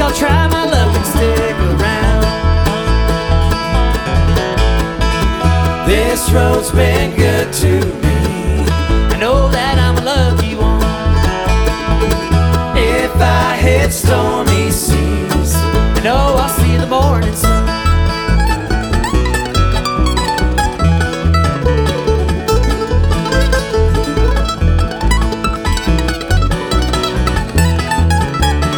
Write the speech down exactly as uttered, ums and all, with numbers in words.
I'll try my luck and stick around. This road's been good to me. I know that I'm a lucky one. If I hit stone